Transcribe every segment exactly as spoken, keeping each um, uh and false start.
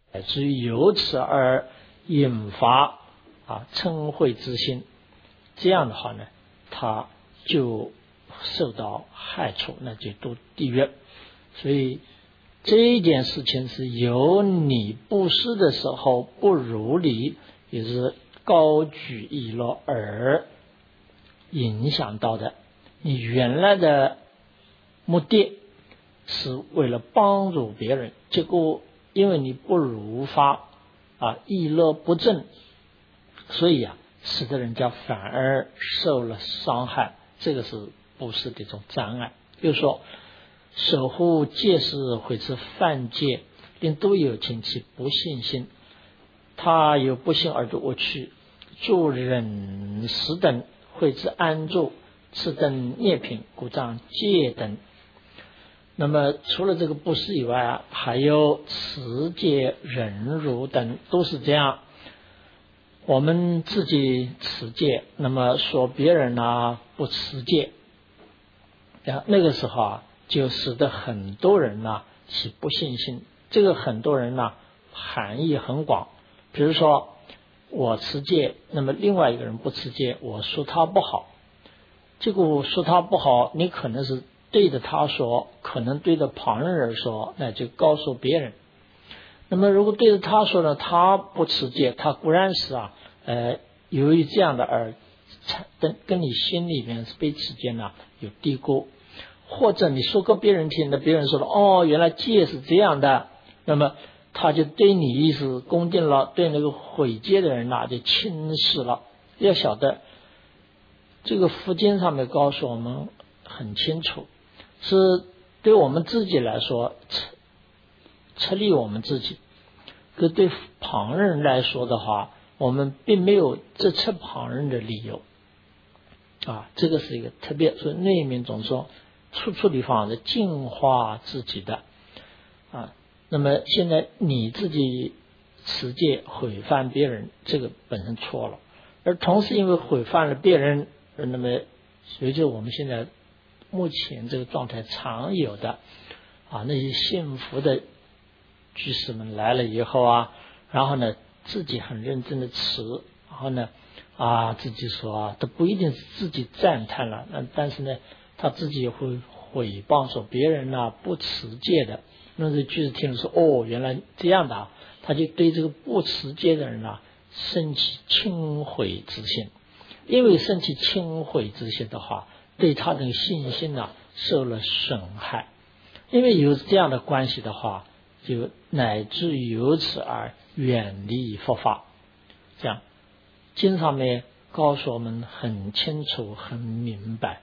乃至于由此而引发啊嗔恚之心，这样的话呢，他就受到害处，那就堕地狱。所以这一件事情是由你布施的时候不如理，也是高举逸乐而影响到的。你原来的目的是为了帮助别人，结果因为你不如法啊，逸乐不正，所以啊，使得人家反而受了伤害，这个是布施的一种障碍。就是说，守护戒事毁持犯戒，令都有情其不信心，他有不幸而度恶趣，助忍食等，毁之安住，此等孽品，故障戒等。那么除了这个布施以外啊，还有持戒、忍辱等，都是这样。我们自己持戒，那么说别人呢、啊、不持戒，啊，那个时候啊，就使得很多人呢、啊、起不信心。这个很多人呢、啊、含义很广，比如说我持戒，那么另外一个人不持戒，我说他不好，结果我说他不好，你可能是对着他说，可能对着旁人说，那就告诉别人。那么如果对着他说呢，他不持戒，他固然是啊，呃，由于这样的而跟跟你心里面是彼此间呢有低估，或者你说给别人听的，别人说了哦，原来戒是这样的，那么他就对你意思恭敬了，对那个毁戒的人呢就轻视了。要晓得这个佛经上面告诉我们很清楚，是对我们自己来说吃力我们自己，可对旁人来说的话，我们并没有这吃旁人的理由啊，这个是一个特别。所以内面总说处处地方是净化自己的啊。那么现在你自己持戒毁犯别人，这个本身错了，而同时因为毁犯了别人，那么随着我们现在目前这个状态常有的啊，那些幸福的居士们来了以后啊，然后呢自己很认真的持，然后呢啊自己说啊，都不一定是自己赞叹了，那但是呢他自己也会毁谤说别人啊不持戒的，那这居士听了说哦原来这样的啊，他就对这个不持戒的人啊生起轻毁之心，因为生起轻毁之心的话，对他的信心啊受了损害，因为有这样的关系的话，就乃至由此而远离佛法。这样经上面告诉我们很清楚很明白，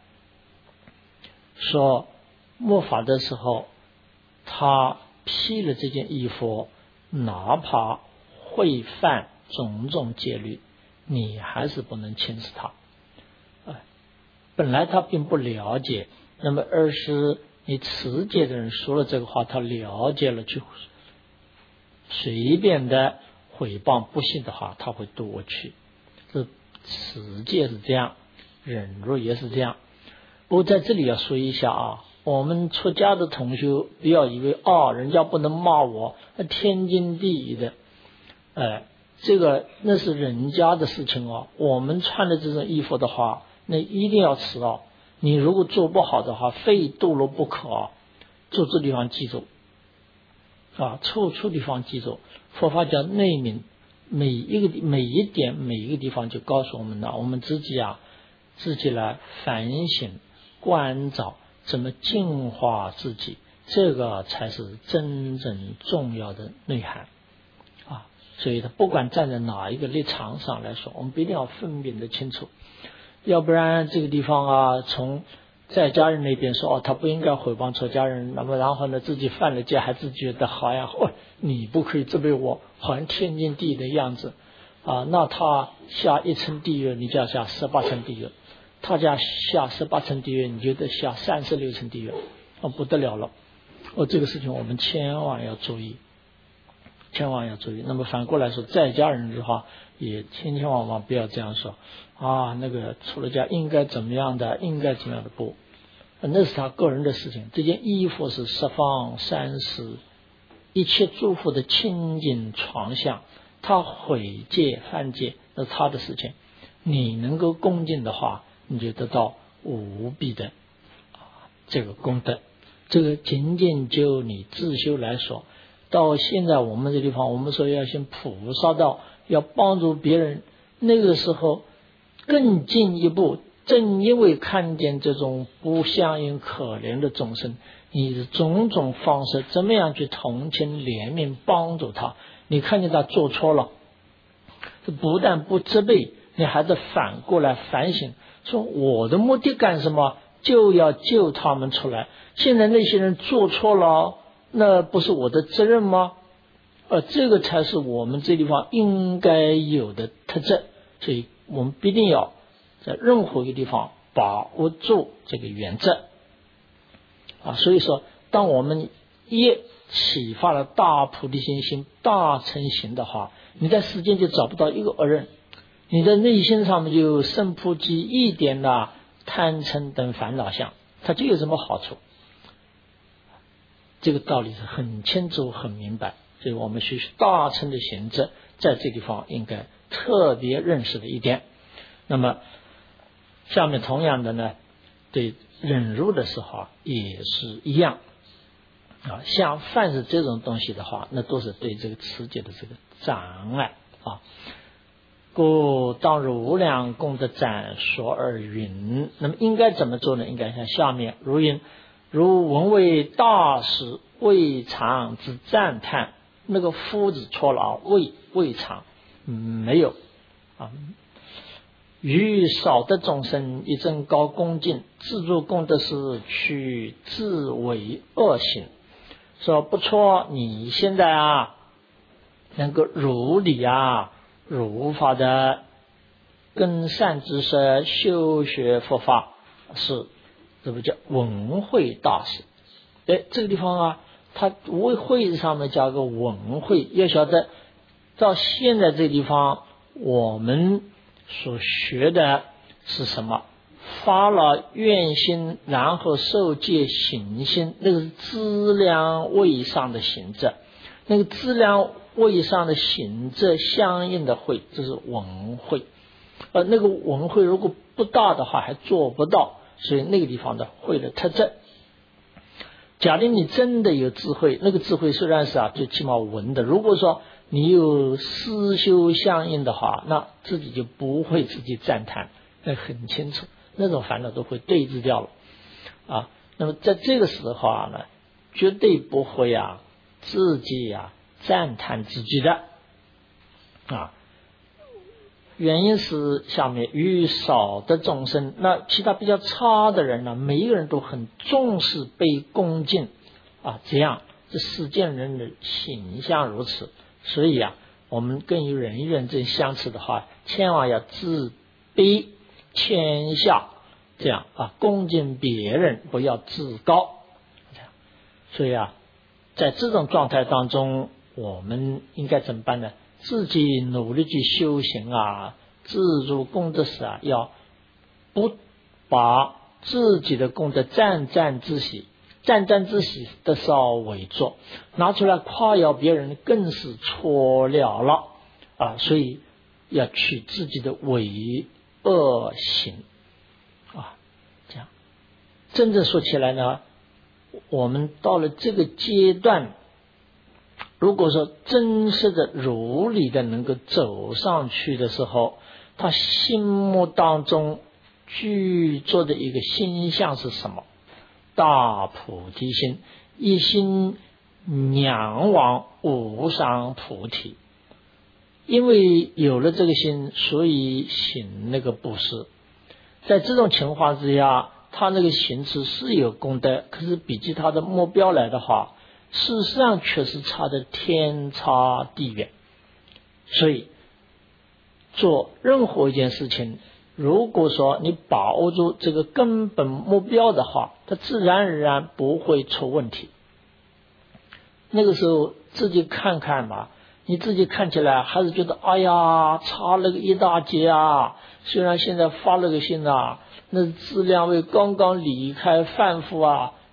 说末法的时候他披了这件衣服，哪怕会犯种种戒律，你还是不能轻视他。本来他并不了解，那么而是你持戒的人说了这个话，他了解了，就随便的毁谤不信的话，他会堕过去。这持戒是这样，忍辱也是这样。不过在这里要说一下啊，我们出家的同学不要以为哦，人家不能骂我，天经地义的，呃，这个那是人家的事情哦。我们穿的这种衣服的话，那一定要持哦。你如果做不好的话，非堕落不可啊。做这地方记住啊，处处地方记住。佛法讲内明，每一个每一点每一个地方就告诉我们了，我们自己啊，自己来反省关照，怎么净化自己，这个才是真正重要的内涵啊。所以他不管站在哪一个立场上来说，我们一定要分辨得清楚，要不然这个地方啊，从在家人那边说哦，他不应该毁谤出家人，那么然后呢自己犯了戒，还自己觉得好呀，哦，你不可以责备我，好像天经地义的样子啊。那他下一层地狱，你就要下十八层地狱；他家下十八层地狱，你就得下三十六层地狱，哦，不得了了。哦，这个事情我们千万要注意，千万要注意。那么反过来说，在家人的话，也千千万万不要这样说啊，那个出了家应该怎么样的，应该怎么样的，不，那是他个人的事情。这件衣服是十方三世一切诸佛的清净床相，他毁戒犯戒那是他的事情，你能够恭敬的话，你就得到无比的这个功德。这个仅仅就你自修来说，到现在我们这地方，我们说要行菩萨道，要帮助别人，那个时候更进一步，正因为看见这种不相应可怜的众生，你的种种方式怎么样去同情怜悯帮助他，你看见他做错了，不但不责备，你还得反过来反省，说我的目的干什么，就要救他们出来，现在那些人做错了，那不是我的责任吗？呃，这个才是我们这地方应该有的特质，所以我们必定要在任何一个地方把握住这个原则啊。所以说，当我们一启发了大菩提心心大乘行的话，你在世间就找不到一个恶人，你的内心上面就生不及一点的贪嗔等烦恼相，它就有什么好处？这个道理是很清楚很明白，所以我们学习大乘的行者在这地方应该特别认识的一点。那么下面同样的呢，对忍辱的时候也是一样啊，像凡是这种东西的话，那都是对这个持戒的这个障碍啊。故当如无量功德展说而云，那么应该怎么做呢？应该像下面如云：如闻为大师未尝之赞叹，那个夫子错了啊，未未尝、嗯、没有啊。于少得众生一真高恭敬，自助功德是去自为恶行。说不错，你现在啊能够如理啊如法的根善知识修学佛法，是这不叫文慧大师。哎，这个地方啊，他为慧上面加个文慧，要晓得到现在这个地方我们所学的是什么？发了愿心，然后受戒行心，那个是资粮位上的行者，那个资粮位上的行者相应的慧，这是文慧。而那个文慧如果不大的话，还做不到，所以那个地方的慧的特质。假定你真的有智慧，那个智慧虽然是啊，最起码文的，如果说你有思修相应的话，那自己就不会自己赞叹，那很清楚，那种烦恼都会对治掉了啊。那么在这个时候啊呢，绝对不会啊自己啊赞叹自己的啊。原因是下面与少的众生，那其他比较差的人呢，每一个人都很重视被恭敬啊，这样这世间人的形象如此，所以啊，我们跟人与人这相处的话，千万要自卑谦下，这样啊，恭敬别人，不要自高。所以啊，在这种状态当中，我们应该怎么办呢？自己努力去修行啊，自入功德时啊，要不把自己的功德沾沾自喜，沾沾自喜的稍微做，拿出来夸耀别人，更是错了了啊！所以要取自己的为恶行啊，这样真正说起来呢，我们到了这个阶段，如果说真实的如理的能够走上去的时候，他心目当中具足的一个心象是什么？大菩提心，一心仰望无上菩提。因为有了这个心，所以行那个布施。在这种情况之下，他那个行持是有功德，可是比起他的目标来的话，事实上却是差的天差地远。所以做任何一件事情，如果说你把握住这个根本目标的话，它自然而然不会出问题。那个时候自己看看吧，你自己看起来还是觉得哎呀差了个一大截啊，虽然现在发了个心啊，那质量位刚刚离开反复啊，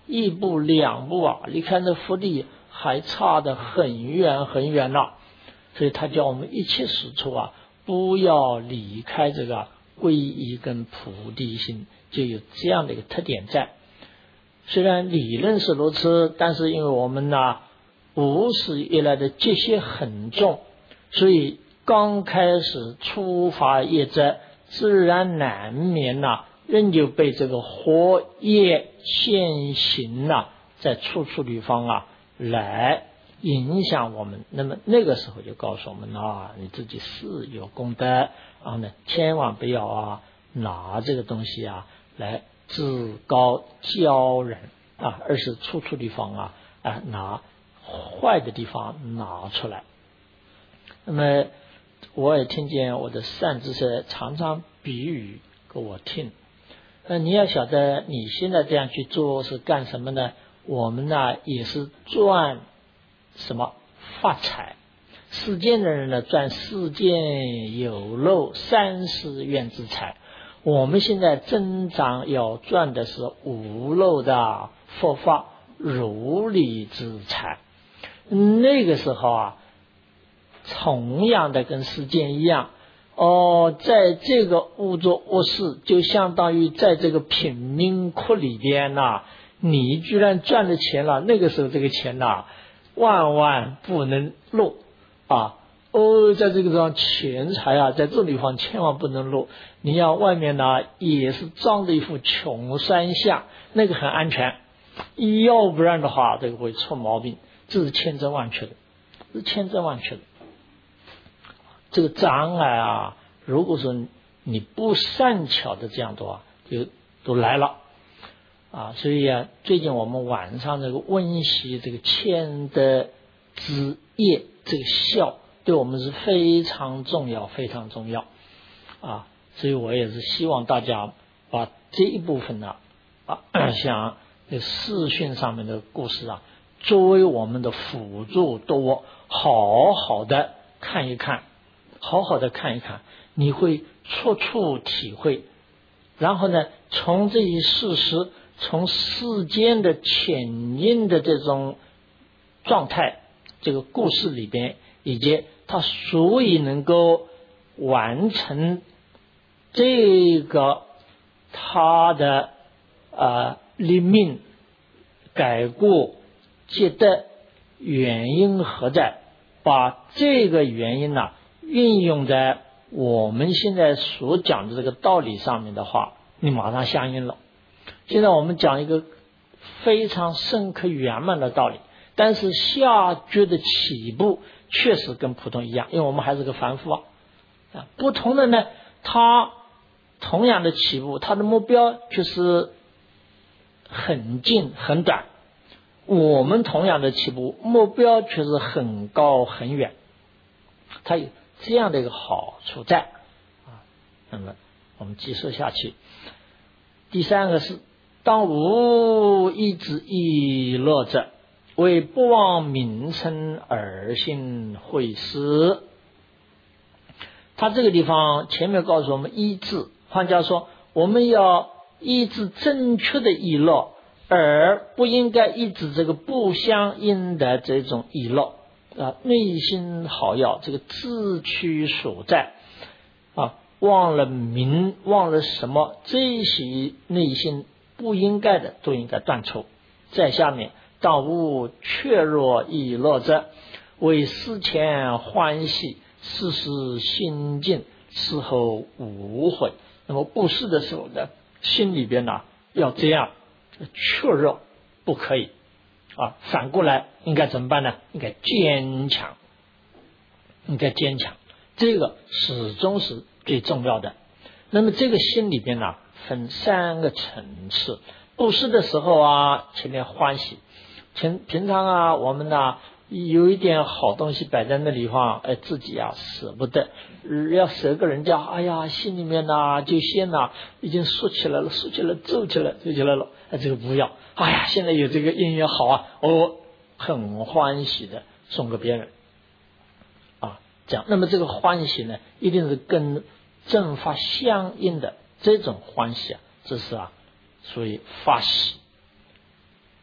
一步两步啊，离开那福地还差得很远很远了。所以他叫我们一切时处啊，不要离开这个皈依跟菩提心，就有这样的一个特点在。虽然理论是如此，但是因为我们呢无始以来的结些很重，所以刚开始初发业者，自然难免呐、啊，仍旧被这个活业现行呐、啊，在处处地方啊来影响我们。那么那个时候就告诉我们啊，你自己是有功德，然后呢，千万不要啊拿这个东西啊来自高骄人啊，而是处处地方啊啊拿坏的地方拿出来。那么我也听见我的善知识常常比喻给我听。那你要晓得，你现在这样去做是干什么呢？我们呢也是赚什么发财。世间的人呢赚世间有漏三十元之财，我们现在增长要赚的是无漏的佛法如理之财。那个时候啊，同样的跟世间一样哦，在这个污浊恶世，就相当于在这个贫民窟里边呐、啊，你居然赚了钱了，那个时候这个钱呐、啊，万万不能漏啊！哦，在这个地方钱财啊，在这个地方千万不能漏。你要外面呢也是装着一副穷酸相，那个很安全，要不然的话，这个会出毛病。这是千真万确的，是千真万确的。这个障碍啊，如果说你不善巧的这样的话，就都来了啊。所以啊，最近我们晚上这个温习这个谦德之业，这个孝对我们是非常重要，非常重要啊。所以我也是希望大家把这一部分呢啊，像这视讯上面的故事啊，作为我们的辅助多好好的看一看，好好的看一看，你会处处体会。然后呢，从这一事实，从世间的潜因的这种状态，这个故事里边，以及他所以能够完成这个他的呃立命改过戒德原因何在，把这个原因呢、啊、运用在我们现在所讲的这个道理上面的话，你马上相应了。现在我们讲一个非常深刻圆满的道理，但是下觉的起步确实跟普通一样，因为我们还是个凡夫啊。啊，不同的呢，他同样的起步，他的目标却是很近很短。我们同样的起步，目标却是很高很远，它有这样的一个好处在啊。那么我们继续下去。第三个是，当无一之意乐者，为不忘名称而行会师。他这个地方前面告诉我们一致，换句话说，我们要依止正确的意乐，而不应该依止这个不相应的这种意乐啊。内心好要这个自取所在啊，忘了名，忘了什么，这些内心不应该的都应该断除。在下面，当无确若意乐者，为思前欢喜，事事心静，事后无悔。那么布施的时候呢，心里边呢要这样确认，不可以啊。反过来应该怎么办呢？应该坚强，应该坚强，这个始终是最重要的。那么这个心里边呢分三个层次。布施的时候啊，前面欢喜，平平常啊我们呢有一点好东西摆在那里方，哎，自己啊舍不得，要舍给人家，哎呀，心里面呐就先呐已经竖起来了，竖起来，皱起来，皱起来了，哎，这个不要，哎呀，现在有这个姻缘好啊，我很欢喜的送给别人啊，这样，那么这个欢喜呢，一定是跟正法相应的这种欢喜啊，这是啊，所以发喜。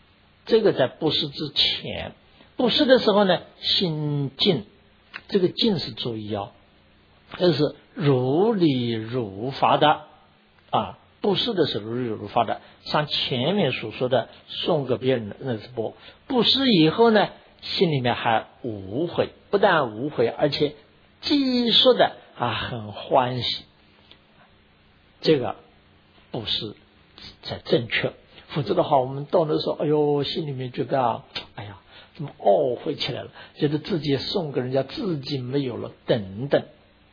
这个在布施之前，布施的时候呢，心静，这个静是注意啊，这是如理如法的啊。布施的是如理如法的，像前面所说的送给别人的那是钵。布施以后呢，心里面还无悔，不但无悔，而且积说的啊很欢喜。这个布施才正确，否则的话，我们到那时候，哎呦，心里面觉得啊，哎呀，怎么懊悔起来了？觉得自己送给人家，自己没有了，等等。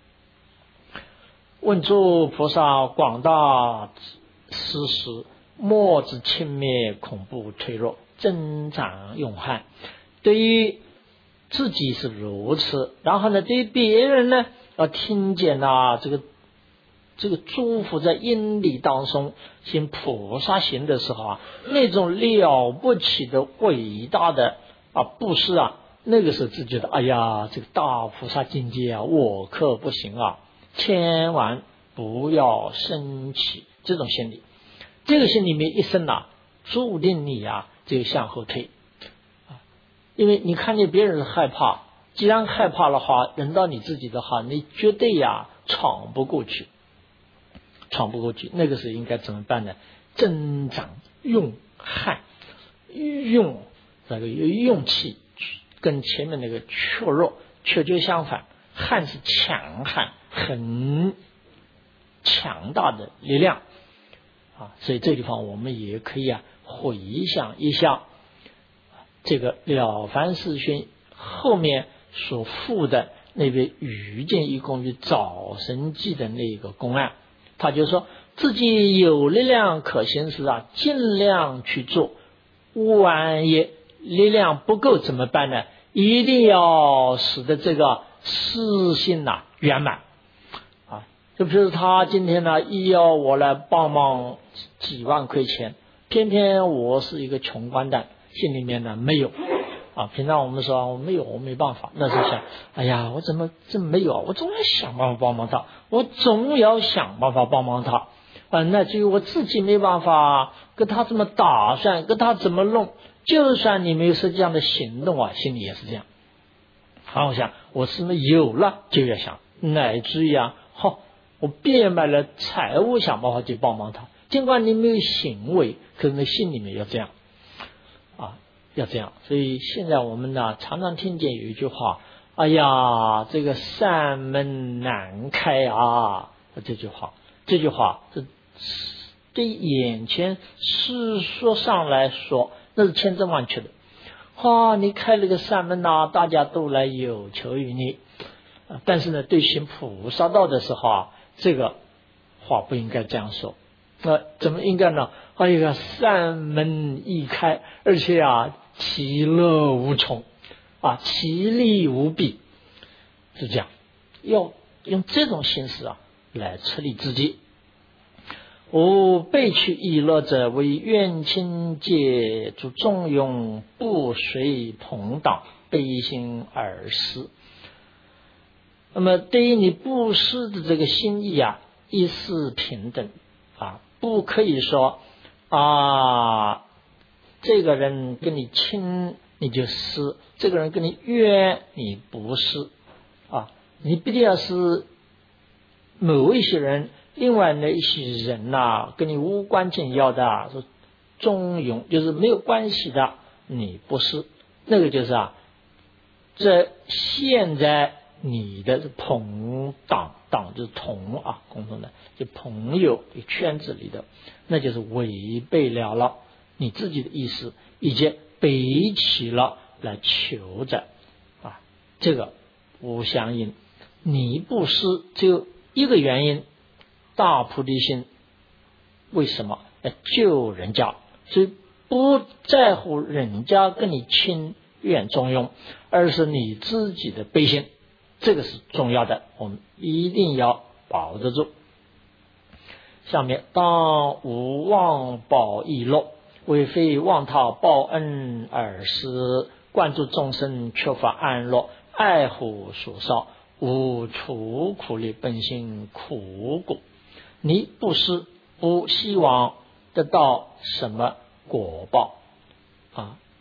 问诸菩萨广大施施，莫之轻蔑，恐怖脆弱，增长永汉。对于自己是如此，然后呢，对于别人呢，要听见啊，这个这个祝福在因理当中行菩萨行的时候啊，那种了不起的伟大的啊布施啊，那个时候自己觉得，哎呀，这个大菩萨境界啊，我可不行啊。千万不要生起这种心理，这个心里面一生啊，注定你啊就向后退啊，因为你看见别人害怕，既然害怕的话，轮到你自己的话，你绝对呀闯不过去，闯不过去。那个时候应该怎么办呢？增长用汉，用那个用气，跟前面那个怯弱却就相反，汉是强悍，很强大的力量啊，所以这地方我们也可以啊回想一下这个了凡四训后面所附的那位愚见一公于早生记的那个公案，他就说自己有力量可行时啊，尽量去做，万一力量不够怎么办呢？一定要使得这个私心呐、啊、圆满啊！就比如他今天呢，一要我来帮忙几万块钱，偏偏我是一个穷光蛋，心里面呢没有啊。平常我们说我没有，我没办法，那时候想，哎呀，我怎么这么没有？我总要想办法帮忙他，我总要想办法帮忙他啊。那至于我自己没办法跟他怎么打算，跟他怎么弄。就算你没有实际上的行动啊，心里也是这样。好，我想我是不是有了就要想，乃至于啊，好，我变卖了财物，想办法去帮忙他。尽管你没有行为，可是你心里面要这样啊，要这样。所以现在我们呢，常常听见有一句话：“哎呀，这个善门难开啊！”这句话，这句话是对眼前世说上来说。那是千真万确的，哇！你开了个善门呐、啊，大家都来有求于你。但是呢，对行菩萨道的时候啊，这个话不应该这样说。那、呃、怎么应该呢？哎呀，善门易开，而且啊，其乐无穷啊，其利无比，是这样。要用这种心思啊，来处理自己。吾备取意乐者，为愿亲戒诸众用，不随朋党，悲心而施。那么对于你布施的这个心意啊，一视平等啊，不可以说啊，这个人跟你亲你就施，这个人跟你冤你不施啊，你必定要是某一些人。另外呢，一些人呐、啊，跟你无关紧要的、啊，说中庸，就是没有关系的，你不是那个就是啊，这现在你的朋党党就是同啊，共同的就朋友的圈子里的，那就是违背了了你自己的意思，以及背起了来求着啊，这个不相应。你不是只有一个原因。大菩提心为什么要救人家？所以不在乎人家跟你亲远中庸，而是你自己的悲心，这个是重要的，我们一定要保得住。下面当无忘报亦乐，为非忘他报恩而施，关注众生缺乏安乐，爱护所少，无除苦力，本性苦果。你不是不希望得到什么果报啊？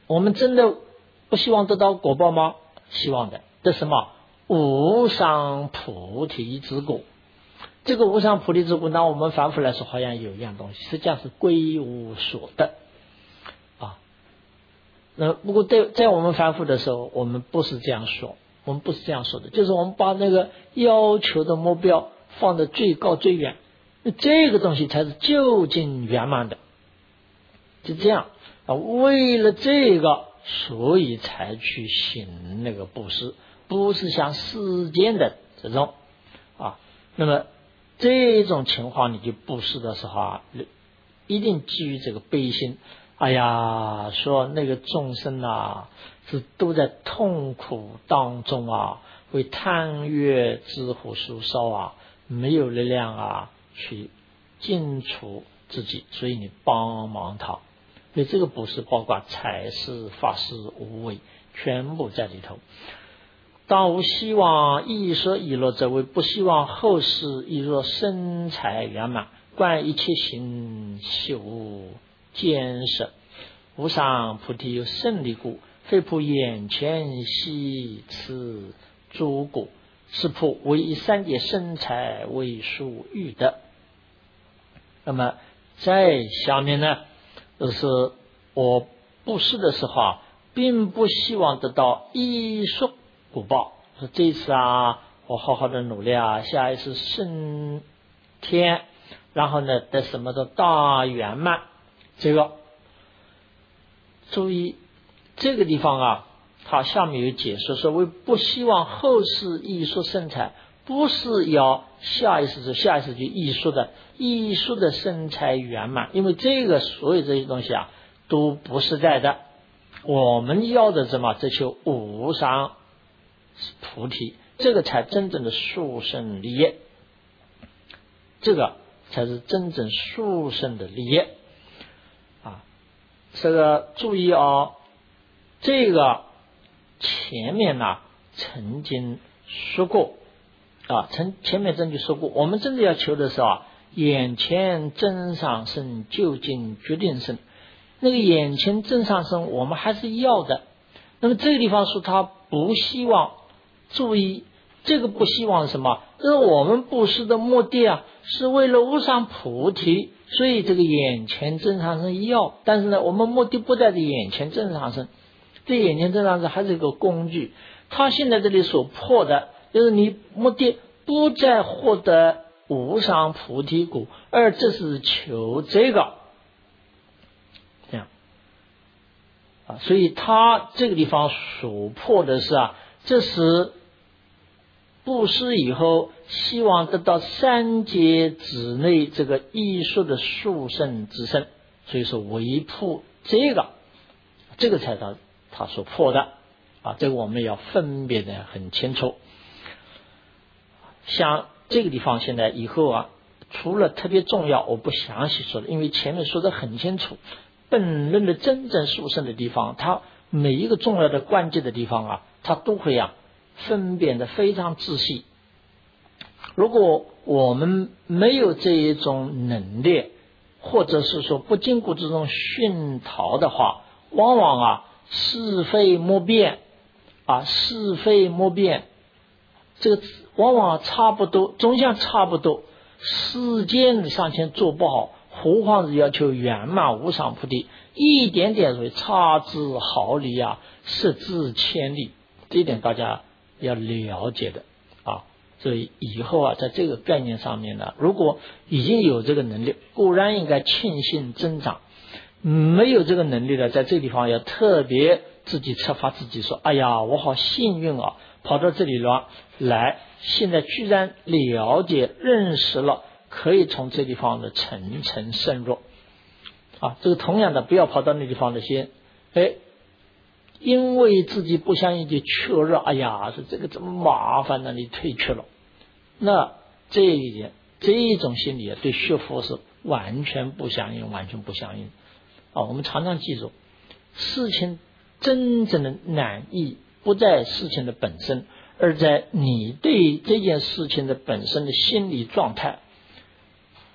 我们真的不希望得到果报吗？希望的。这什么？无上菩提之果。这个无上菩提之果，那我们凡夫来说好像有一样东西，实际上是归无所得啊。那不过在在我们凡夫的时候，我们不是这样说，我们不是这样说的，就是我们把那个要求的目标放得最高最远，这个东西才是究竟圆满的。就这样啊，为了这个，所以才去行那个布施，不是像世间的这种啊。那么这种情况，你就布施的时候啊，一定基于这个悲心。哎呀，说那个众生啊，是都在痛苦当中啊，为贪欲之火sus烧啊，没有力量啊去净除自己，所以你帮忙他。所以这个布施包括财施、法施、无为，全部在里头。当无希望亦说亦乐者为，不希望后世亦若身财圆满，观一切行修坚实。无上菩提有胜利故，非普眼前悉此诸果，是普唯以三界身财为属欲的。那么在下面呢，就是我布施的时候啊，并不希望得到一束果报，说这次啊我好好的努力啊，下一次升天，然后呢得什么的大圆满。这个注意这个地方啊，它下面有解释说，为不希望后世艺术生财，不是要下一世就下一世就艺术的艺术的生财圆满，因为这个所有这些东西啊都不实在的。我们要的什么？这就无上菩提，这个才真正的殊胜利业，这个才是真正殊胜的利业啊！这个注意哦，这个前面呢、啊、曾经说过啊，曾前面真就说过，我们真的要求的时候啊，眼前真上身，究竟决定身。那个眼前真上身我们还是要的，那么这个地方说他不希望，注意这个不希望是什么？这是我们布施的目的啊，是为了无上菩提，所以这个眼前真上身要，但是呢我们目的不在这眼前真上身，这眼前真上身还是一个工具，他现在这里所破的就是你目的不再获得无上菩提果，而这是求这个这样啊，所以他这个地方所破的是啊，这是布施以后希望得到三界之内这个艺术的殊胜之身，所以说为破这个，这个才他他所破的啊，这个我们要分别的很清楚。像这个地方现在以后啊，除了特别重要我不详细说的，因为前面说的很清楚，本论的真正殊胜的地方，它每一个重要的关键的地方啊，它都会啊分辨的非常仔细。如果我们没有这一种能力，或者是说不经过这种熏陶的话，往往啊是非莫辨啊是非莫辨，这个往往差不多，总像差不多，世间上前做不好，何况是要求圆满无上菩提，一点点所谓差之毫厘啊，失之千里，这一点大家要了解的啊。所以以后啊，在这个概念上面呢，如果已经有这个能力，固然应该庆幸增长；没有这个能力的，在这个地方要特别自己策发自己说：“哎呀，我好幸运啊，跑到这里了来，现在居然了解认识了，可以从这地方的层层深入啊。”这个同样的，不要跑到那地方的先，哎。因为自己不相信就确认，哎呀，说这个这么麻烦呢，你退却了。那这一点，这一种心理对学佛是完全不相应，完全不相应啊！我们常常记住，事情真正的难易不在事情的本身，而在你对这件事情的本身的心理状态。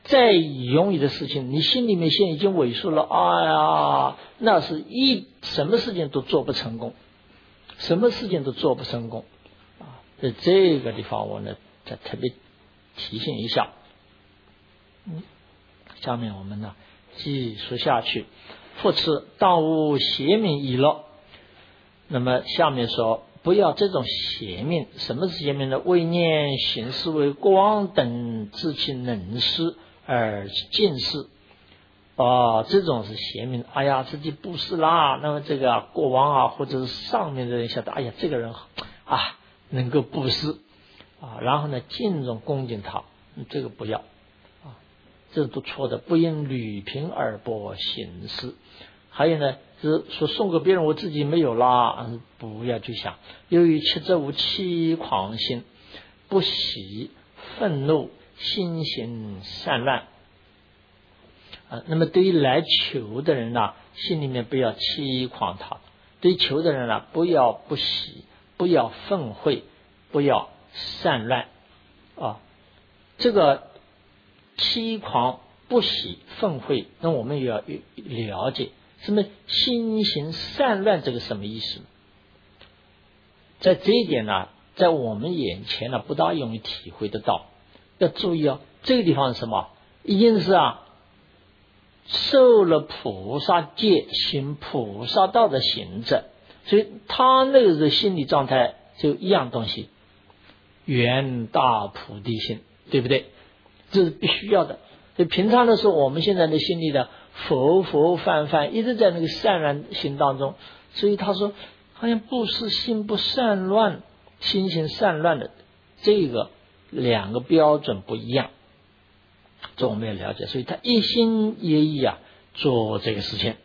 再容易的事情，你心里面现在已经萎缩了，哎呀，那是一什么事情都做不成功，什么事情都做不成功啊！在这个地方，我呢再特别提醒一下。嗯，下面我们呢继续下去。复次，当无邪命已乐。那么下面说，不要这种邪命。什么是邪命呢？为念行事为国王等知其能事而尽事。啊，这种是邪命。哎呀，自己布施啦，那么这个、啊、国王啊，或者是上面的人晓得，哎呀，这个人啊能够布施啊，然后呢敬重恭敬他，这个不要啊，这都错的。不因履贫而不行事。还有呢，是说送给别人，我自己没有啦，不要去想。由于七则无欺狂心，不喜愤怒，心行散乱。啊，那么对于来求的人呢、啊，心里面不要欺狂他；对求的人呢、啊，不要不喜，不要愤恚，不要散乱。啊，这个欺狂、不喜、愤恚，那我们也要了解。什么心行散乱，这个什么意思？在这一点呢，在我们眼前呢，不大容易体会得到。要注意哦，这个地方是什么？已经是啊，受了菩萨戒，行菩萨道的行者，所以他那个的心理状态就一样东西，圆大菩提心，对不对？这是必须要的。所以平常的时候，我们现在的心里的佛佛泛泛，一直在那个散乱心当中，所以他说好像不是心不散乱，心行散乱的这个两个标准不一样，这我们也了解。所以他一心一意啊做这个事情。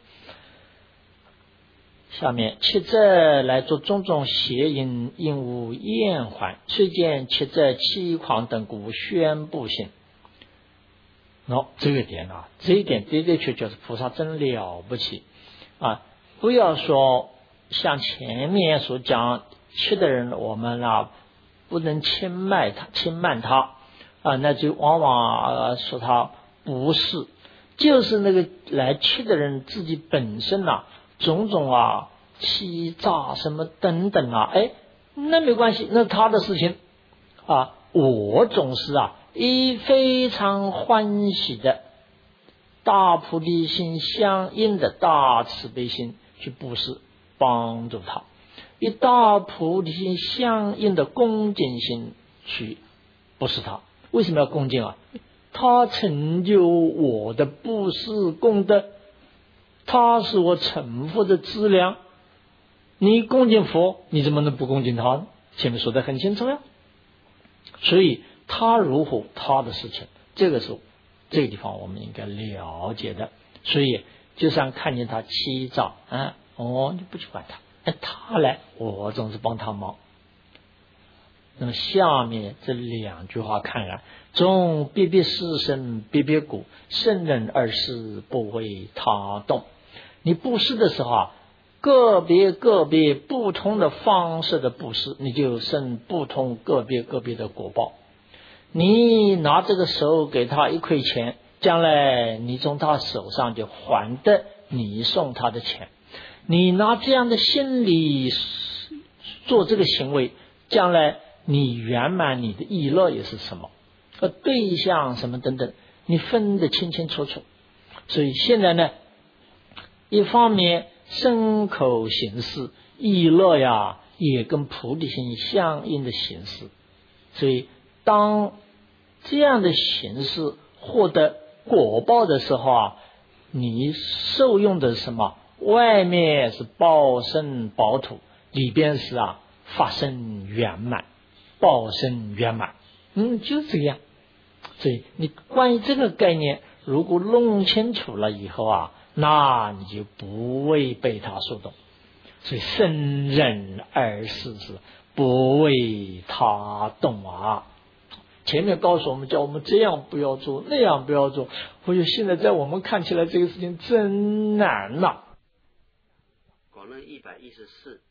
下面七则来做种种邪淫，因无厌缓，虽见七则欺狂等故宣布行。喏，这个点啊，这一点的的确确是菩萨真了不起啊！不要说像前面所讲，吃的人我们啊不能轻慢他，轻慢他啊，那就往往、啊、说他不是，就是那个来吃的人自己本身啊，种种啊欺诈什么等等啊，哎，那没关系，那他的事情啊，我总是啊。以非常欢喜的大菩提心相应的大慈悲心去布施帮助他，以大菩提心相应的恭敬心去布施他。为什么要恭敬啊？他成就我的布施功德，他是我成佛的资粮。你恭敬佛，你怎么能不恭敬他呢？前面说的很清楚呀。所以他如何他的事情，这个时候这个地方我们应该了解的。所以就像看见他欺诈啊，哦，你不去管他，哎，他来我总是帮他忙。那么下面这两句话看来，终别别事生，别别果，圣人二事不为他动。你布施的时候啊，个别个别不同的方式的布施，你就生不同个别个别的果报。你拿这个手给他一块钱，将来你从他手上就还得你送他的钱。你拿这样的心理做这个行为，将来你圆满你的意乐也是什么，和对象什么等等，你分得清清楚楚。所以现在呢，一方面身口行事意乐呀，也跟菩提心相应的形式。所以当这样的形式获得果报的时候啊，你受用的是什么？外面是报身宝土，里边是啊发生圆满，报身圆满，嗯，就这样。所以你关于这个概念如果弄清楚了以后啊，那你就不会被他所动。所以圣人二事是不为他动啊。前面告诉我们，叫我们这样不要做，那样不要做。或许现在在我们看起来这个事情真难呐、啊。 广论一百一十四。